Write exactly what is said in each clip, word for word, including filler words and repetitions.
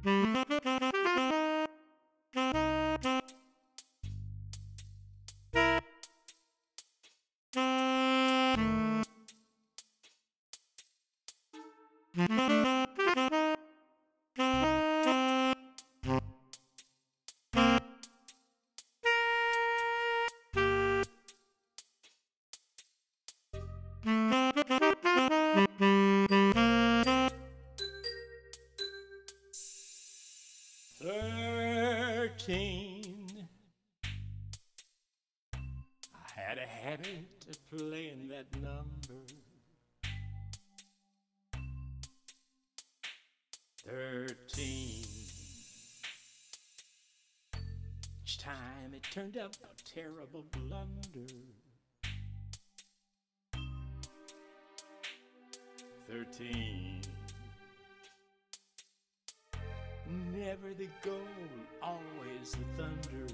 Thirteen. I had a habit of playing that number. Thirteen. Each time it turned up a terrible blunder. Thirteen. Never the gold, always the thunder.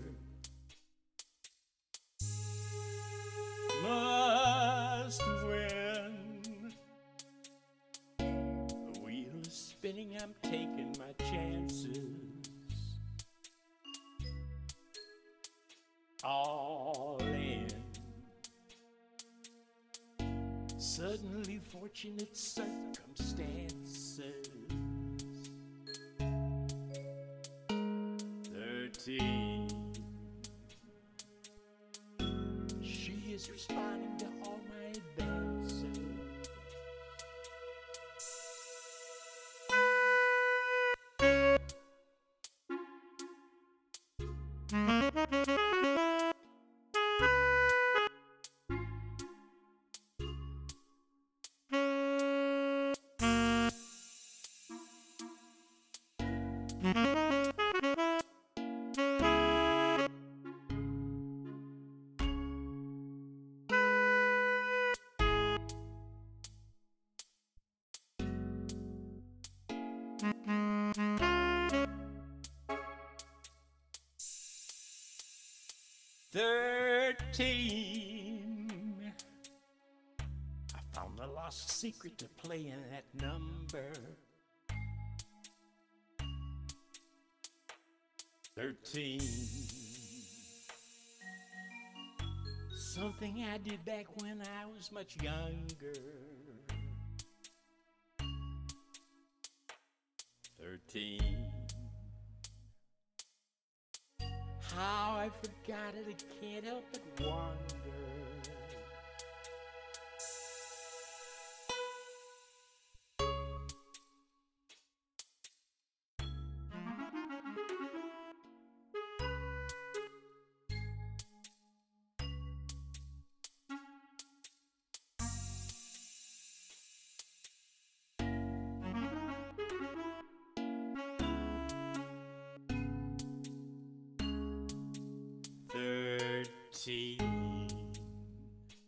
Must win. The wheel is spinning, I'm taking my chances. All in. Suddenly fortunate circumstances. Thirteen. She is responding to all my advances. Thirteen. I found the lost secret to playing that number. Thirteen. Something I did back when I was much younger. Thirteen. How I forgot it, I can't help but wonder. Thirteen.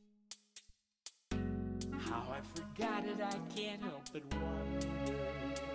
How I forgot it, I can't help but wonder.